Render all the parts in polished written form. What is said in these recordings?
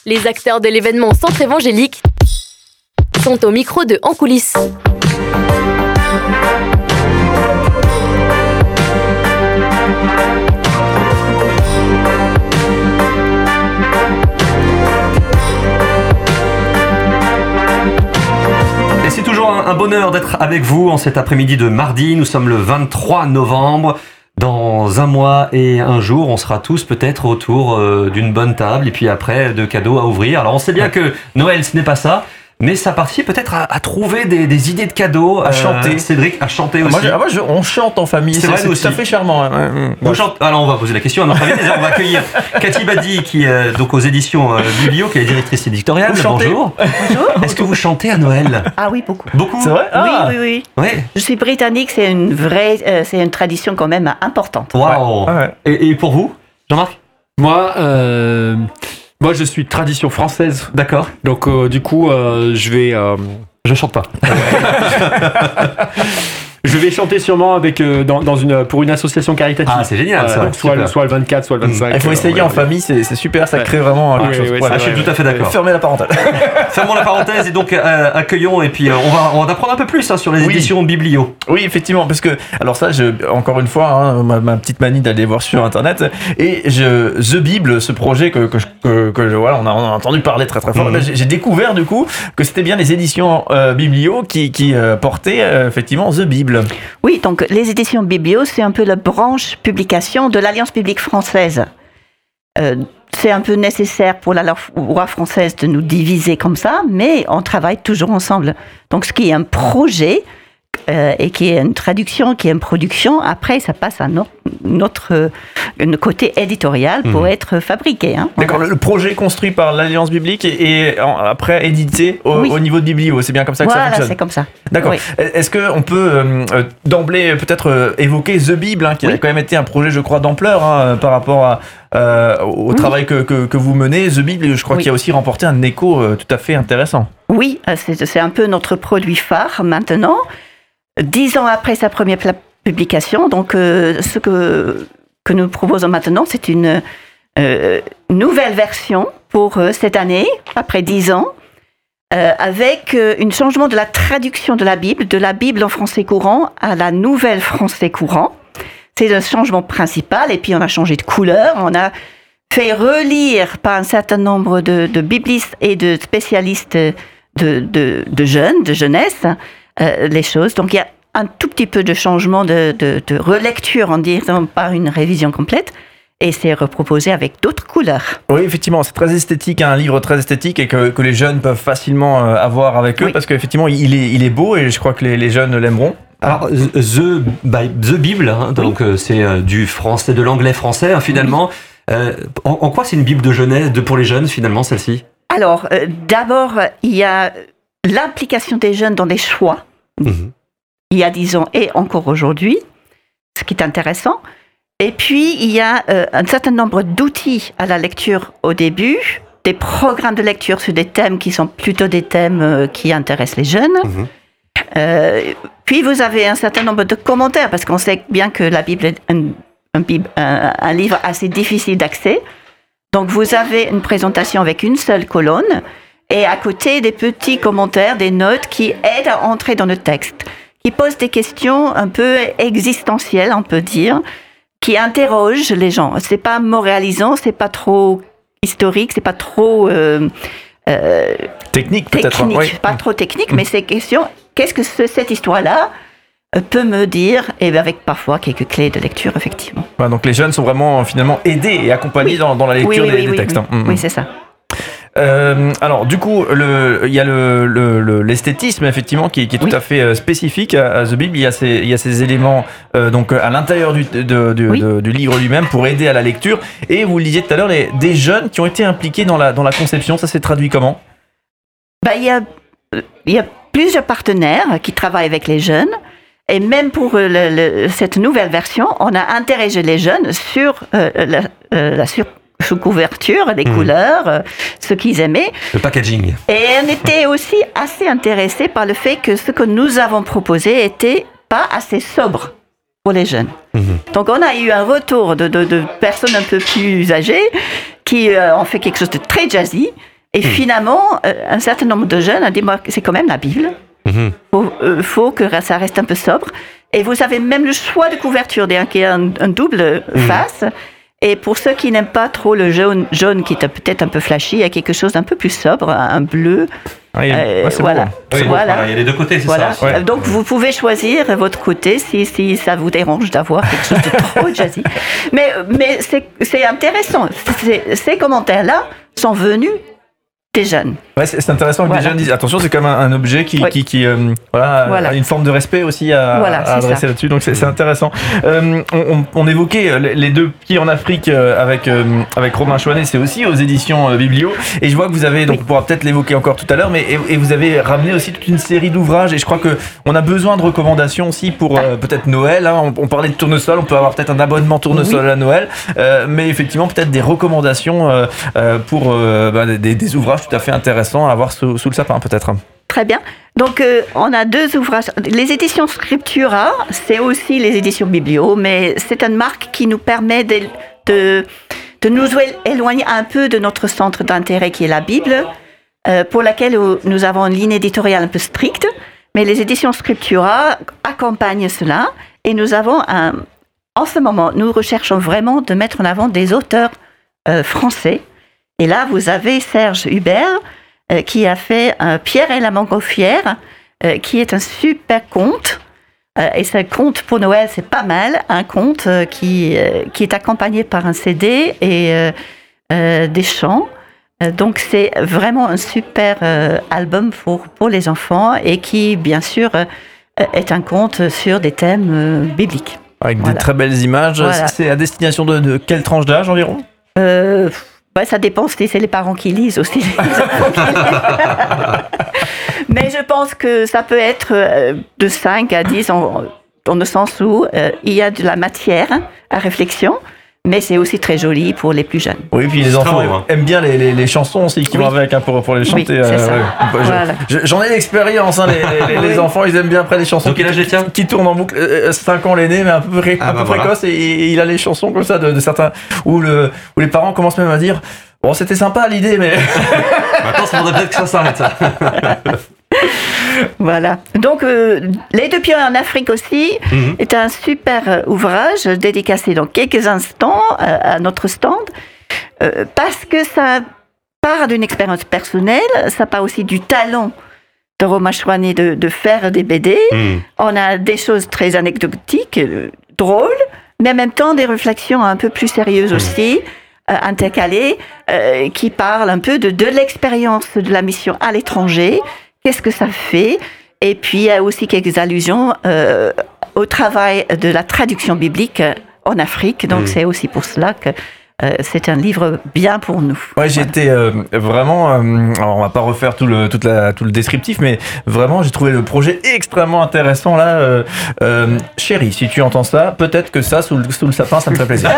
Les acteurs de l'événement Centre évangélique sont au micro de En coulisses. C'est toujours un bonheur d'être avec vous en cet après-midi de mardi. Nous sommes le 23 novembre. Dans un mois et un jour, on sera tous peut-être autour d'une bonne table et puis après de cadeaux à ouvrir. Alors on sait bien que Noël, ce n'est pas ça. Mais ça participe peut-être à trouver des idées de cadeaux. À chanter. Cédric, à chanter aussi. On chante en famille, c'est tout à fait charmant. Alors on va poser la question à notre invité. On va accueillir Cathy Badi, qui est donc aux éditions Biblio, qui est directrice éditoriale. Bonjour. Bonjour. Est-ce que vous chantez à Noël ? Ah oui, beaucoup. Beaucoup ? C'est vrai ? Oui. Ouais. Je suis britannique, c'est une tradition quand même importante. Waouh. Ouais. Et pour vous, Jean-Marc ? Moi, je suis tradition française. D'accord. Donc, du coup, je chante pas. Je vais chanter sûrement pour une association caritative. Ah, c'est génial ça. Donc soit le 24, soit le 25. Il faut essayer en famille, c'est super, ça crée vraiment quelque chose. Je suis tout à fait d'accord. Fermez la parenthèse. Fermons la parenthèse et donc accueillons et puis on va apprendre un peu plus sur les éditions Biblio. Oui, effectivement, parce que alors ça, encore une fois, ma petite manie d'aller voir sur internet et The Bible, ce projet que voilà, on a entendu parler très très fort. J'ai découvert du coup que c'était bien les éditions Biblio qui portaient effectivement The Bible. Oui, donc les éditions Biblio, c'est un peu la branche publication de l'Alliance biblique française. C'est un peu nécessaire pour la loi française de nous diviser comme ça, mais on travaille toujours ensemble. Donc ce qui est un projet et qui est une traduction, qui est une production, après ça passe à notre côté éditorial pour être fabriqué. D'accord, le projet construit par l'Alliance biblique et après édité au niveau de Biblio, c'est bien comme ça que ça fonctionne. Voilà, c'est comme ça. D'accord. Oui. Est-ce qu'on peut d'emblée peut-être évoquer The Bible, qui a quand même été un projet, je crois, d'ampleur par rapport au travail que vous menez. The Bible, je crois qu'il a aussi remporté un écho tout à fait intéressant. Oui, c'est un peu notre produit phare maintenant. 10 ans après sa première publication, donc ce que nous proposons maintenant, c'est une nouvelle version pour cette année, après 10 ans, avec un changement de la traduction de la Bible en français courant à la nouvelle français courant. C'est le changement principal, et puis on a changé de couleur, on a fait relire par un certain nombre de biblistes et de spécialistes de jeunes, de jeunesse, les choses. Donc il y a un tout petit peu de changement de relecture, en disant par une révision complète, et c'est reproposé avec d'autres couleurs. Oui, effectivement, c'est très esthétique, un livre très esthétique et que les jeunes peuvent facilement avoir avec eux, parce qu'effectivement il est beau et je crois que les jeunes l'aimeront. Alors, The Bible, donc c'est du français, de l'anglais français finalement. En quoi c'est une Bible de jeunesse, pour les jeunes finalement, celle-ci ? Alors, d'abord, il y a l'implication des jeunes dans les choix, il y a 10 ans et encore aujourd'hui, ce qui est intéressant. Et puis, il y a un certain nombre d'outils à la lecture au début, des programmes de lecture sur des thèmes qui sont plutôt des thèmes qui intéressent les jeunes. Puis, vous avez un certain nombre de commentaires, parce qu'on sait bien que la Bible est un livre assez difficile d'accès. Donc, vous avez une présentation avec une seule colonne, et à côté, des petits commentaires, des notes qui aident à entrer dans le texte, qui posent des questions un peu existentielles, on peut dire, qui interrogent les gens. C'est pas moralisant, c'est pas trop historique, c'est pas trop technique peut-être. Pas trop technique, mais c'est question. Qu'est-ce que cette histoire-là peut me dire, et avec parfois quelques clés de lecture, effectivement. Donc les jeunes sont vraiment finalement aidés et accompagnés dans la lecture des textes. Oui, c'est ça. Alors du coup, il y a l'esthétisme effectivement qui est tout à fait spécifique à The Bible. Il y a ces éléments donc à l'intérieur du livre lui-même pour aider à la lecture. Et vous le disiez tout à l'heure, des jeunes qui ont été impliqués dans la conception. Ça s'est traduit comment ? Il y a plusieurs partenaires qui travaillent avec les jeunes. Et même pour cette nouvelle version, on a interrogé les jeunes sur la sous couverture, les couleurs, ce qu'ils aimaient. Le packaging. Et on était aussi assez intéressés par le fait que ce que nous avons proposé était pas assez sobre pour les jeunes. Donc on a eu un retour de personnes un peu plus âgées qui ont fait quelque chose de très jazzy. Et finalement, un certain nombre de jeunes ont dit, c'est quand même la Bible. Faut que ça reste un peu sobre. Et vous avez même le choix de couverture, qui est un double face. Et pour ceux qui n'aiment pas trop le jaune qui est peut-être un peu flashy, il y a quelque chose d'un peu plus sobre, un bleu. Voilà. Il y a les deux côtés, c'est ça. Ouais. Donc vous pouvez choisir votre côté si ça vous dérange d'avoir quelque chose de trop jazzy. Mais c'est intéressant. Ces commentaires-là sont venus des jeunes. Ouais, c'est intéressant que des jeunes disent attention, c'est comme un objet qui a une forme de respect aussi à adresser là-dessus, donc c'est intéressant. On évoquait les deux pieds en Afrique avec Romain Chouanet, c'est aussi aux éditions Biblio, et je vois que vous avez, donc on pourra peut-être l'évoquer encore tout à l'heure, mais et vous avez ramené aussi toute une série d'ouvrages, et je crois que on a besoin de recommandations aussi pour peut-être Noël, hein. On parlait de tournesol, on peut avoir peut-être un abonnement tournesol à Noël, mais effectivement peut-être des recommandations pour des ouvrages tout à fait intéressants à avoir sous le sapin peut-être. Très bien. Donc on a deux ouvrages. Les éditions Scriptura, c'est aussi les éditions Biblio, mais c'est une marque qui nous permet de nous éloigner un peu de notre centre d'intérêt qui est la Bible, pour laquelle nous avons une ligne éditoriale un peu stricte, mais les éditions Scriptura accompagnent cela, et nous avons en ce moment, nous recherchons vraiment de mettre en avant des auteurs français. Et là, vous avez Serge Hubert qui a fait Pierre et la montgolfière, qui est un super conte. Et ce conte pour Noël, c'est pas mal. Un conte qui est accompagné par un CD et des chants. Donc, c'est vraiment un super album pour les enfants et qui, bien sûr, est un conte sur des thèmes bibliques. Avec des très belles images. Voilà. C'est à destination de quelle tranche d'âge environ ? Ça dépend si c'est les parents qui lisent aussi. Mais je pense que ça peut être de 5 à 10 dans le sens où il y a de la matière à réflexion, mais c'est aussi très joli pour les plus jeunes. Oui, puis les enfants aiment bien les chansons aussi qui vont avec pour les chanter. Oui, c'est ça. Voilà. J'en ai l'expérience, hein, les enfants ils aiment bien après les chansons qui tournent en boucle. 5 ans l'aîné, mais un peu précoce, et il a les chansons comme ça de certains où les parents commencent même à dire bon, c'était sympa l'idée, mais maintenant ça faudrait peut-être que ça s'arrête ça. Voilà. Donc, Les deux pieds en Afrique aussi est un super ouvrage dédicacé dans quelques instants à notre stand, parce que ça part d'une expérience personnelle, ça part aussi du talent de Romain Chouanet de faire des BD. On a des choses très anecdotiques, drôles, mais en même temps des réflexions un peu plus sérieuses aussi, intercalées, qui parlent un peu de l'expérience de la mission à l'étranger. Qu'est-ce que ça fait ? Et puis, il y a aussi quelques allusions au travail de la traduction biblique en Afrique. Donc, c'est aussi pour cela que c'est un livre bien pour nous. Ouais, j'ai été vraiment... alors, on va pas refaire tout le descriptif, mais vraiment, j'ai trouvé le projet extrêmement intéressant, là. Chérie, si tu entends ça, peut-être que ça, sous le sapin, ça me fait plaisir.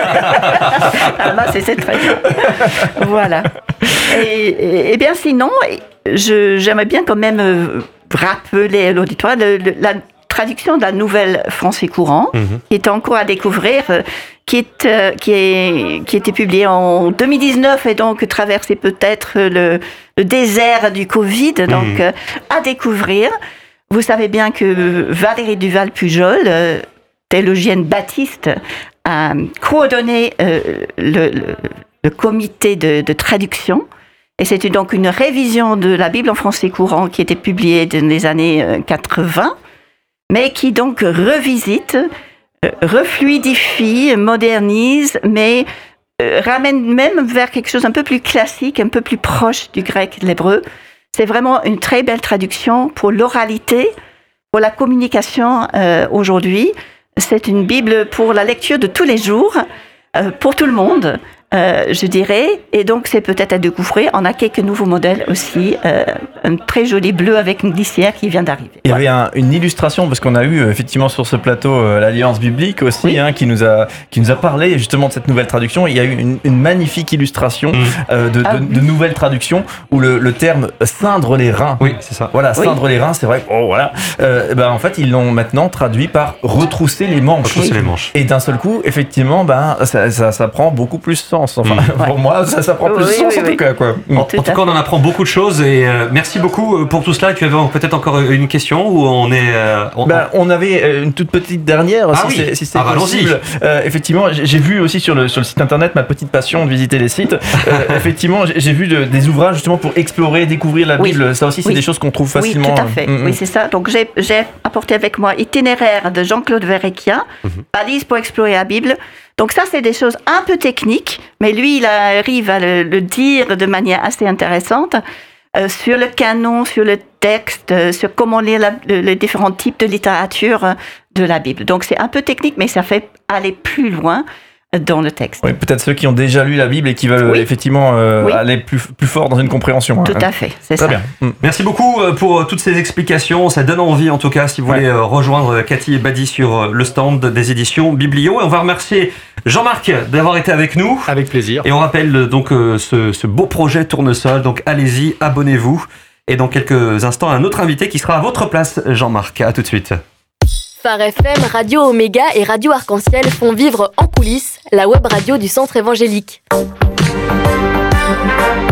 C'est très bien. Voilà. Et bien, sinon... j'aimerais bien quand même rappeler à l'auditoire la traduction de la Nouvelle Français courant, qui est encore à découvrir, qui était publiée en 2019 et donc traversait peut-être le désert du Covid, donc à découvrir. Vous savez bien que Valérie Duval-Pujol, théologienne baptiste, a coordonné le comité de traduction. Et c'était donc une révision de la Bible en français courant qui était publiée dans les années 80, mais qui donc revisite, refluidifie, modernise, mais ramène même vers quelque chose un peu plus classique, un peu plus proche du grec et de l'hébreu. C'est vraiment une très belle traduction pour l'oralité, pour la communication aujourd'hui. C'est une Bible pour la lecture de tous les jours, pour tout le monde. Je dirais, et donc c'est peut-être à découvrir. On a quelques nouveaux modèles aussi, un très joli bleu avec une glissière qui vient d'arriver. Il y avait une illustration, parce qu'on a eu effectivement sur ce plateau l'Alliance biblique aussi, qui nous a parlé justement de cette nouvelle traduction. Il y a eu une magnifique illustration de nouvelles traductions où le terme ceindre les reins. Oui, c'est ça. Voilà, ceindre les reins, c'est vrai. En fait, ils l'ont maintenant traduit par retrousser les manches. Retrousser les manches. Et d'un seul coup, effectivement, ça prend beaucoup plus sens. sens. Enfin, pour moi, ça prend plus de sens en tout cas. Quoi. En tout cas, on en apprend beaucoup de choses et merci beaucoup pour tout cela. Tu avais peut-être encore une question ou on est... on avait une toute petite dernière, si c'est possible. Effectivement, j'ai vu aussi sur le site internet, ma petite passion de visiter les sites. Effectivement, j'ai vu des ouvrages justement pour explorer, découvrir la Bible. Ça aussi, c'est des choses qu'on trouve facilement. Oui, tout à fait. Oui, c'est ça. Donc, j'ai apporté avec moi Itinéraire de Jean-Claude Verrecchia, Balise pour explorer la Bible. Donc ça, c'est des choses un peu techniques, mais lui, il arrive à le dire de manière assez intéressante sur le canon, sur le texte, sur comment lire les différents types de littérature de la Bible. Donc c'est un peu technique, mais ça fait aller plus loin dans le texte. Oui, peut-être ceux qui ont déjà lu la Bible et qui veulent effectivement aller plus fort dans une compréhension. Tout à fait, c'est ça. Très bien. Merci beaucoup pour toutes ces explications. Ça donne envie, en tout cas, si vous voulez rejoindre Cathy et Badi sur le stand des éditions Biblio. Et on va remercier Jean-Marc d'avoir été avec nous. Avec plaisir. Et on rappelle donc ce beau projet Tournesol. Donc allez-y, abonnez-vous. Et dans quelques instants, un autre invité qui sera à votre place, Jean-Marc. À tout de suite. Phare FM, Radio Oméga et Radio Arc-en-Ciel font vivre en coulisses la web radio du Centre évangélique.